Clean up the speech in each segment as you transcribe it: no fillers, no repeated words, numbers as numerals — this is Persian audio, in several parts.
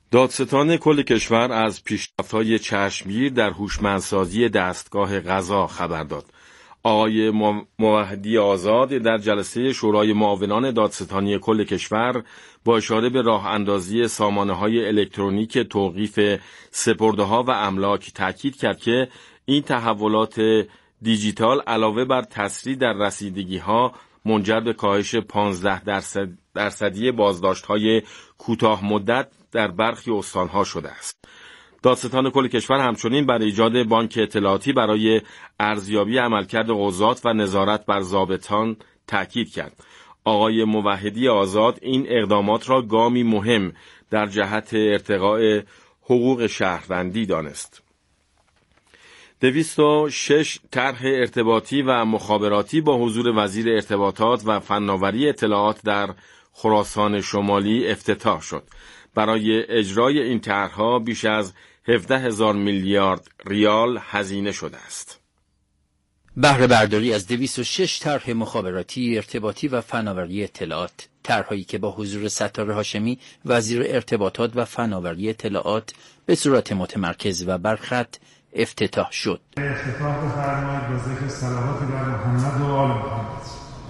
دادستان کل کشور از پیشرفت‌های چشمگیر در هوشمندسازی دستگاه قضا خبر داد. آقای موحدی آزاد در جلسه شورای معاونان دادستانی کل کشور با اشاره به راه اندازی سامانه‌های الکترونیک توقیف سپرده‌ها و املاک تاکید کرد که این تحولات دیجیتال علاوه بر تسریع در رسیدگی‌ها منجر به کاهش 15% بازداشت‌های کوتاه مدت در برخی استان‌ها شده است. دادستان کل کشور همچنین بر ایجاد بانک اطلاعاتی برای ارزیابی عملکرد قضات و نظارت بر ضابطان تاکید کرد. آقای موحدی آزاد این اقدامات را گامی مهم در جهت ارتقاء حقوق شهروندی دانست. 206 طرح ارتباطی و مخابراتی با حضور وزیر ارتباطات و فناوری اطلاعات در خراسان شمالی افتتاح شد. برای اجرای این طرح‌ها بیش از 17,000 میلیارد ریال هزینه شده است. بهره برداری از 206 طرح مخابراتی، ارتباطی و فناوری اطلاعات، طرح‌هایی که با حضور ستاره هاشمی وزیر ارتباطات و فناوری اطلاعات به صورت متمرکز و برخط افتتاح شد. افتتاح بفرمایید با ذکر صلوات بر محمد و آل محمد.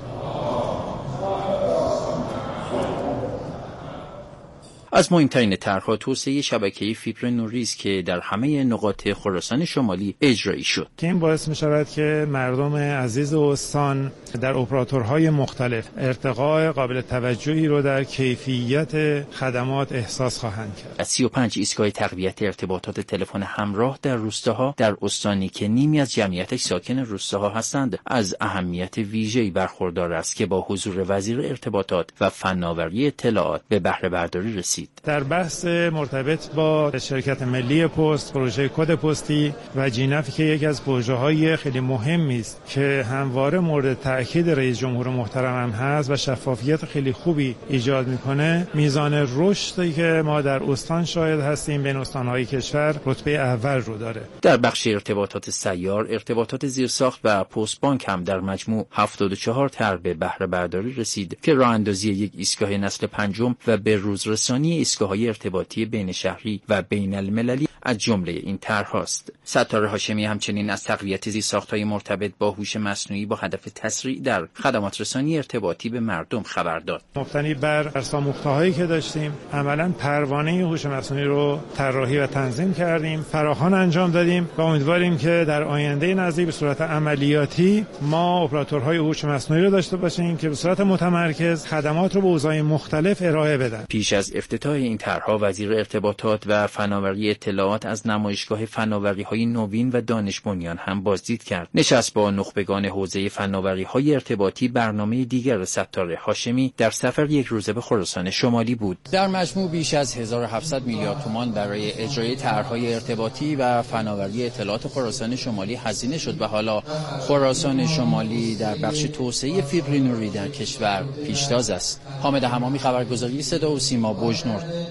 از مهمترین طرح‌ها توسعه شبکه فیبر نوری است که در همه نقاط خراسان شمالی اجرایی شد. این باعث می‌شود که مردم عزیز استان در اپراتورهای مختلف ارتقاء قابل توجهی رو در کیفیت خدمات احساس خواهند کرد. از 35 ایستگاه تقویت ارتباطات تلفن همراه در روستاها در استانی که نیمی از جمعیتش ساکن روستاها هستند از اهمیت ویژه‌ای برخوردار است که با حضور وزیر ارتباطات و فناوری اطلاعات به بهره برداری رسید. در بحث مرتبط با شرکت ملی پست، پروژه کد پستی و جینف که یکی از پروژه‌های خیلی مهمی است که همواره مورد تأکید رئیس جمهور محترم هم هست و شفافیت خیلی خوبی ایجاد میکنه، میزان رشدی که ما در استان شاهد هستیم بین استان‌های کشور رتبه اول رو داره. در بخش ارتباطات سیار، ارتباطات زیرساخت و پست بانک هم در مجموع 74 طرح به بهره برداری رسید که راه اندازی یک ایستگاه نسل پنجم و به روز رسانی ایستگاه‌های ارتباطی بین شهری و بین المللی از جمله این طرح‌ها است. ستاره هاشمی همچنین از تقویت زیرساخت‌های مرتبط با هوش مصنوعی با هدف تسریع در خدمات رسانی ارتباطی به مردم خبر داد. مبتنی بر ارساموخته‌هایی که داشتیم، عملاً پروانه هوش مصنوعی رو طراحی و تنظیم کردیم، فراخوان انجام دادیم و امیدواریم که در آینده نزدیک به صورت عملیاتی ما اپراتورهای هوش مصنوعی رو داشته باشیم که به صورت متمرکز خدمات رو به اوضاع مختلف ارائه بدن. پیش از افتتاح این طرح‌ها وزیر ارتباطات و فناوری اطلاعات از نمایشگاه فناوری‌های نوین و دانش بنیان هم بازدید کرد. نشست با نخبگان حوزه فناوری‌های ارتباطی برنامه دیگر ستاره هاشمی در سفر یک روزه به خراسان شمالی بود. در مجموع بیش از 1700 میلیارد تومان برای اجرای طرح‌های ارتباطی و فناوری اطلاعات خراسان شمالی هزینه شد و حالا خراسان شمالی در بخش توسعه فیبر نوری در کشور پیشتاز است. حامد حمامی، خبرگزاری صدا و سیما، بوجنورد.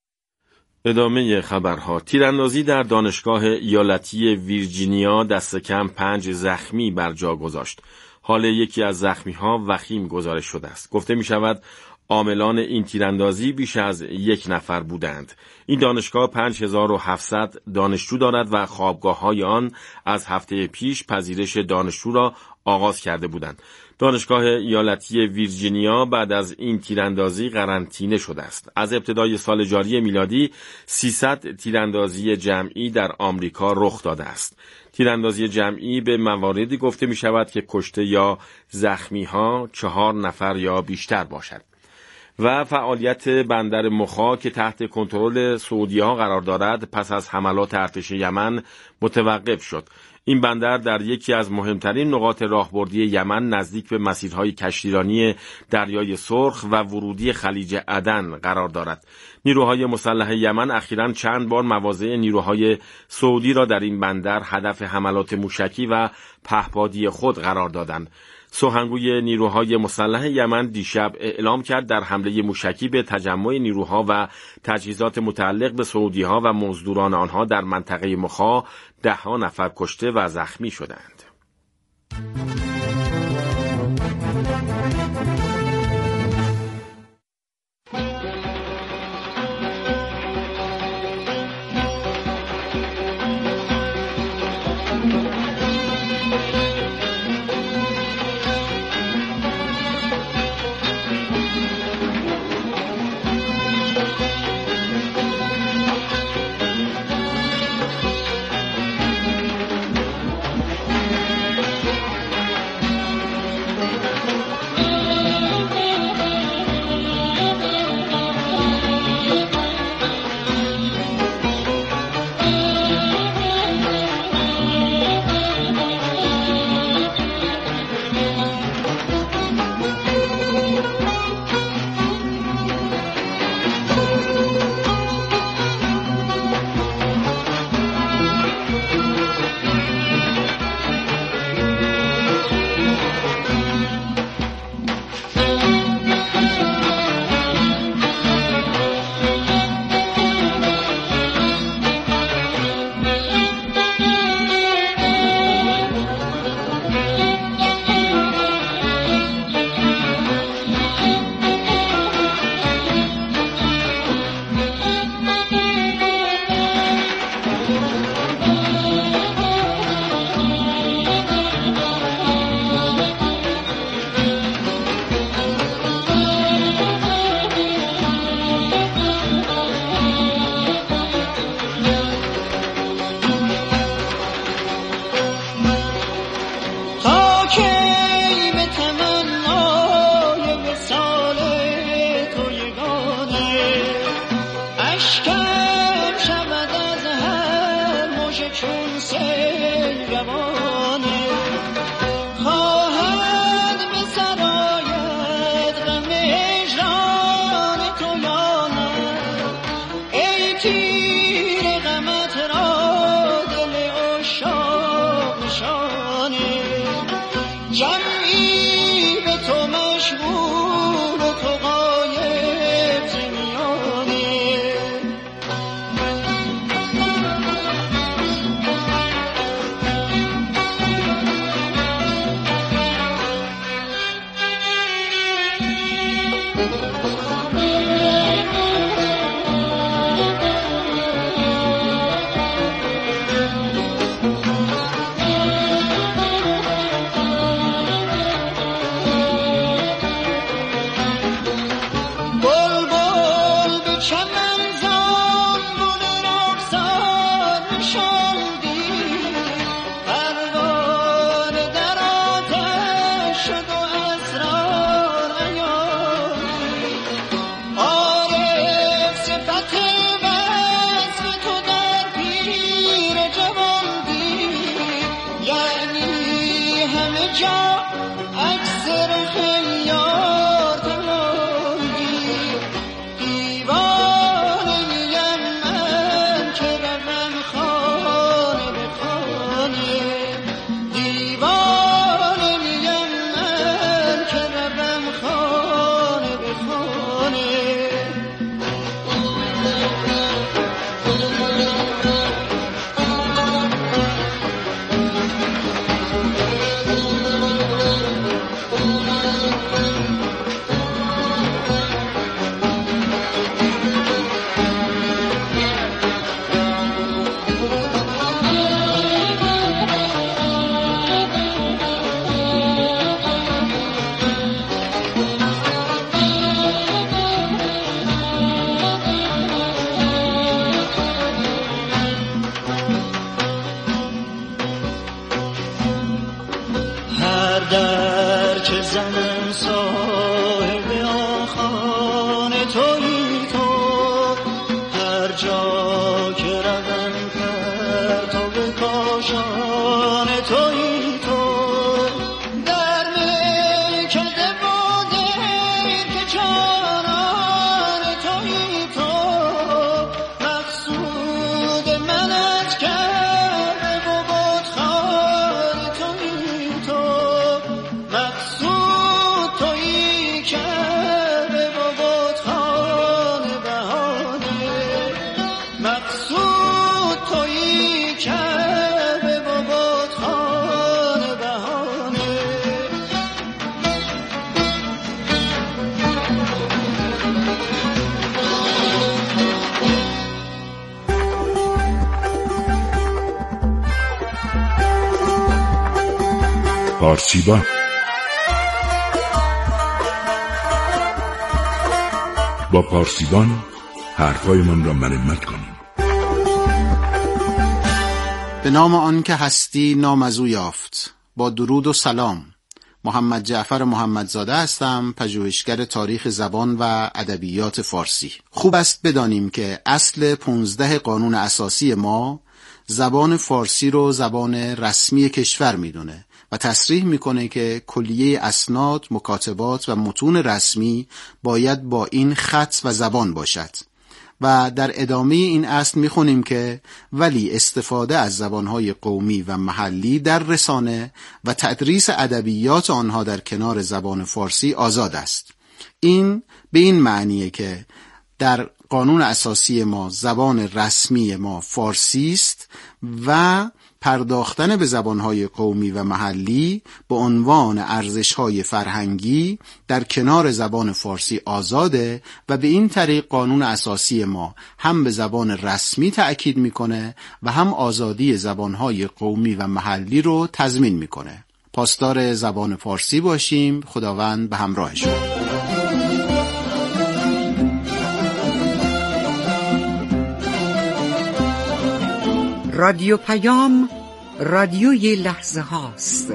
ادامه خبرها. تیراندازی در دانشگاه ایالتی ویرجینیا دست کم 5 زخمی بر جا گذاشت. حال یکی از زخمی‌ها وخیم گزارش شده است. گفته می‌شود عاملان این تیراندازی بیش از 1 نفر بودند. این دانشگاه 5700 دانشجو دارد و خوابگاه‌های آن از هفته پیش پذیرش دانشجو را آغاز کرده بودند. دانشگاه ایالتی ویرجینیا بعد از این تیراندازی قرنطینه شده است. از ابتدای سال جاری میلادی 300 تیراندازی جمعی در آمریکا رخ داده است. تیراندازی جمعی به مواردی گفته می شود که کشته یا زخمی ها 4 نفر یا بیشتر باشد. و فعالیت بندر مخا که تحت کنترل سعودی‌ها قرار دارد پس از حملات ارتش یمن متوقف شد. این بندر در یکی از مهمترین نقاط راهبردی یمن نزدیک به مسیرهای کشتیرانی دریای سرخ و ورودی خلیج عدن قرار دارد. نیروهای مسلح یمن اخیراً چند بار مواضع نیروهای سعودی را در این بندر هدف حملات موشکی و پهپادی خود قرار دادند. سخنگوی نیروهای مسلح یمن دیشب اعلام کرد در حمله موشکی به تجمع نیروها و تجهیزات متعلق به سعودی‌ها و مزدوران آنها در منطقه مخا 10 نفر کشته و زخمی شدند. اشکم شود از هر موج چون سیل روانه خواهد به سرایت غم هجران تو یا نه ای تیر غمت را دل عشاق نشانه جمعی به تو مشغول و تو غایب ز میانه در چه زنم صاحب آخان تویی تو هر جا که روم پرتاب کاشان تویی تو در میکده باده که چاران تویی تو مقصود من از کرده و بودخان تویی تو مقصود تویی کرده و بودخان بهانه مقصود تویی کرده و بودخان بهانه پارسیبان با پارسیبان حرفایمان را مرمت کنیم. به نام آن که هستی نام از او یافت. با درود و سلام، محمد جعفر محمدزاده هستم، پژوهشگر تاریخ زبان و ادبیات فارسی. خوب است بدانیم که اصل 15 قانون اساسی ما زبان فارسی رو زبان رسمی کشور میدونه و تصریح میکنه که کلیه اسناد، مکاتبات و متون رسمی باید با این خط و زبان باشد. و در ادامه این اصل میخونیم که ولی استفاده از زبانهای قومی و محلی در رسانه و تدریس ادبیات آنها در کنار زبان فارسی آزاد است. این به این معنیه که در قانون اساسی ما زبان رسمی ما فارسی است و پرداختن به زبانهای قومی و محلی به عنوان ارزش‌های فرهنگی در کنار زبان فارسی آزاده و به این طریق قانون اساسی ما هم به زبان رسمی تأکید میکنه و هم آزادی زبانهای قومی و محلی رو تضمین میکنه. پاسدار زبان فارسی باشیم. خداوند به همراه شما. رادیو پیام، رادیوی لحظه هاست.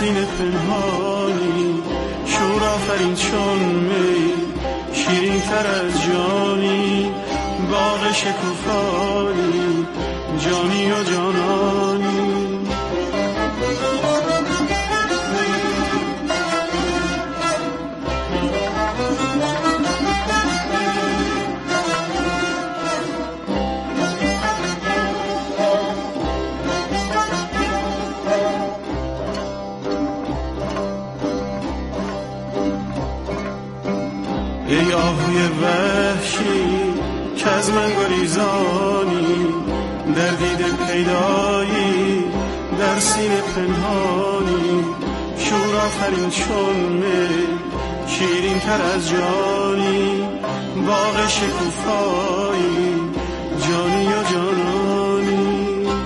سینه پنهانی، شور آفرین چون می، شیرین تر از جانی، باغ شکوفانی، جانی و جانانی. ای آهوی وحشی که از من گریزانی، در دیده پیدایی، در سینه پنهانی، شور آفرین چون می، شیرین تر از جانی، باغ شکوفایی، جانی و جانانی.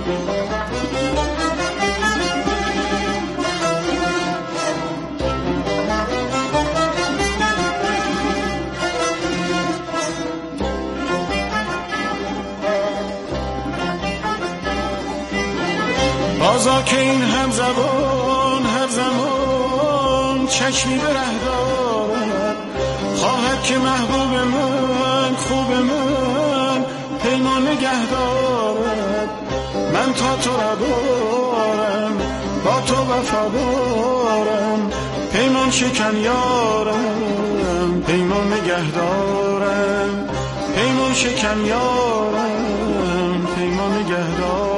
بازا که این هم زبان هر زمان چشمی به ره دارد، خواهد که محبوب من خوب من پیمان نگه دارد. من تا تو را دارم، با تو وفادارم، پیمان شکن یارم، پیمان نگه دارم، پیمان شکن یارم، پیمان نگه دارم.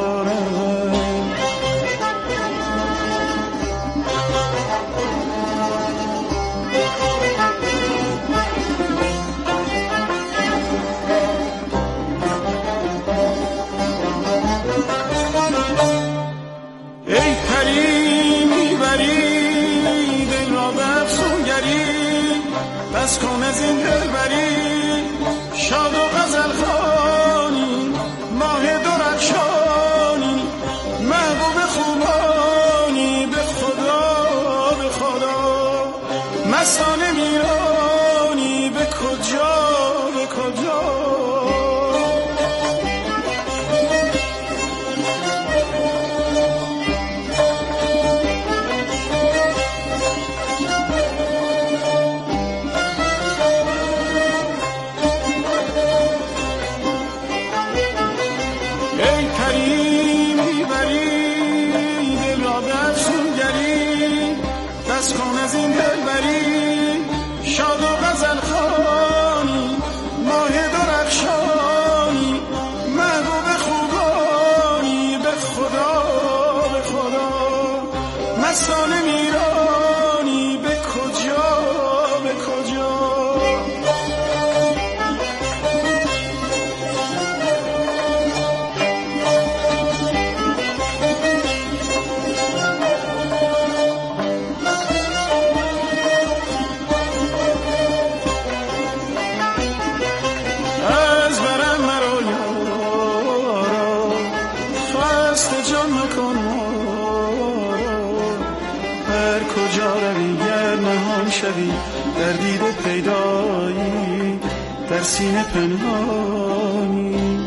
بس کن از این دلبری، شاد و غزل خوانی، ماه درخشانی، محبوب خوبانی، به خدا به خدا، مستانه میرانی، به کجا به کجا. بس کن از این دلبری، شاد و غزل خوانی، ماه درخشانی، محبوب خوبانی، به خدا به خدا، مستانه میرانی، به کجا به کجا. در دیده پیدایی، در سینه پنهانی.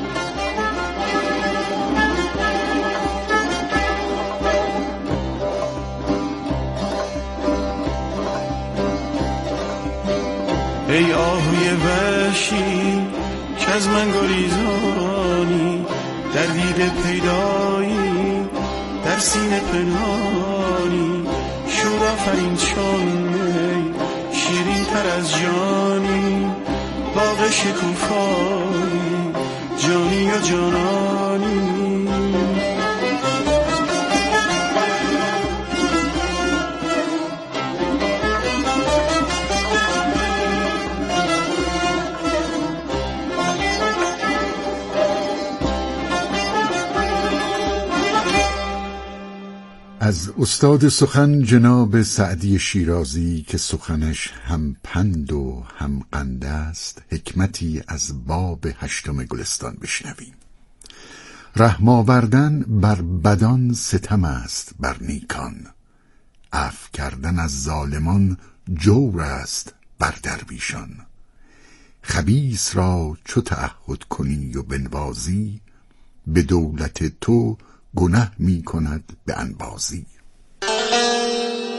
ای آهوی وحشی که از من گریزانی، در دیده پیدایی، در سینه پنهانی، شور آفرین چون می، شیرین تر از جانی، باغ شکوفایی، جانی و جانانی. از استاد سخن جناب سعدی شیرازی که سخنش هم پند و هم قند است، حکمتی از باب 8 گلستان بشنویم. رحم آوردن بر بدان ستم است بر نیکان، عفو کردن از ظالمان جور است بر درویشان. خبیث را چو تعهد کنی و بنوازی، به دولت تو گنه می کند به انبازی.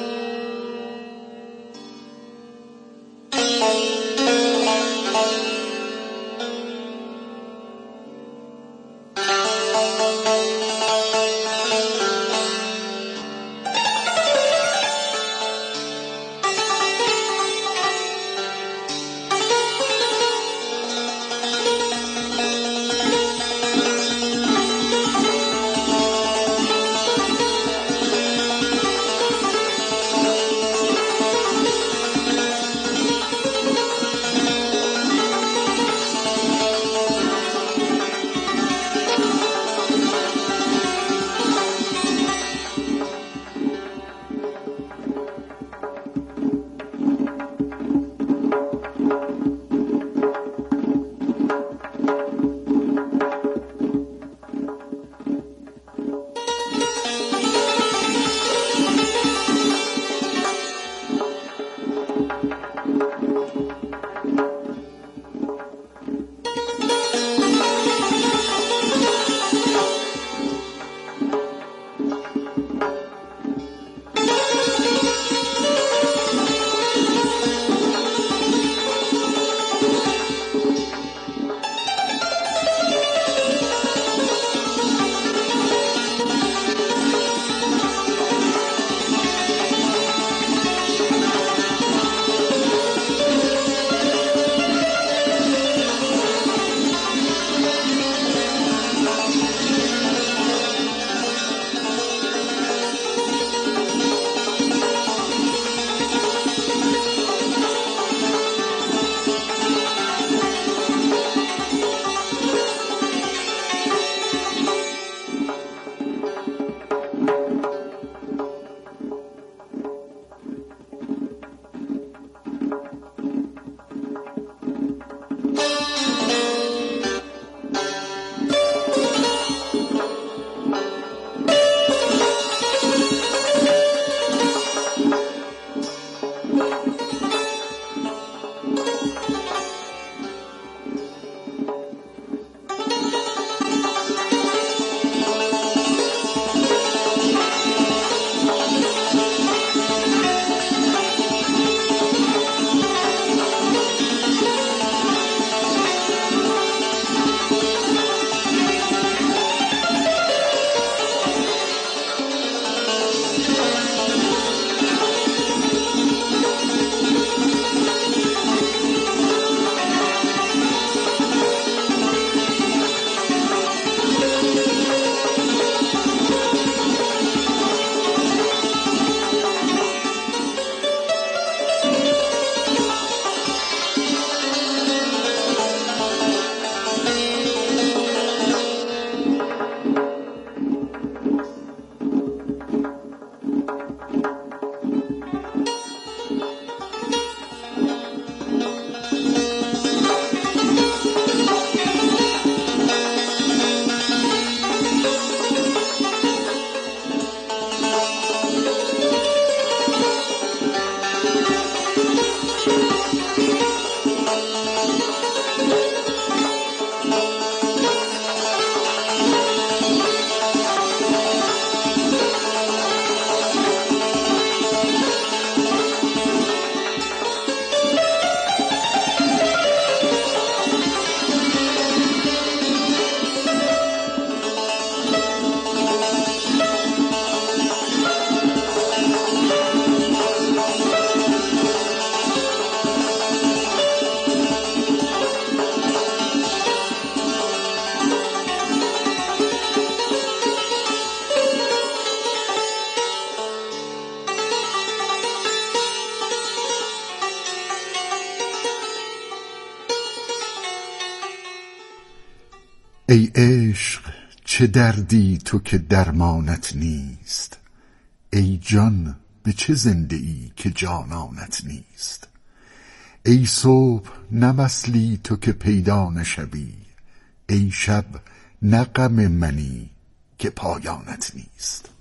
ای عشق چه دردی تو که درمانت نیست، ای جان به چه زنده ای که جانانت نیست. ای صبح نه وصلی تو که پیدا نشوی، ای شب نه غم منی که پایانت نیست.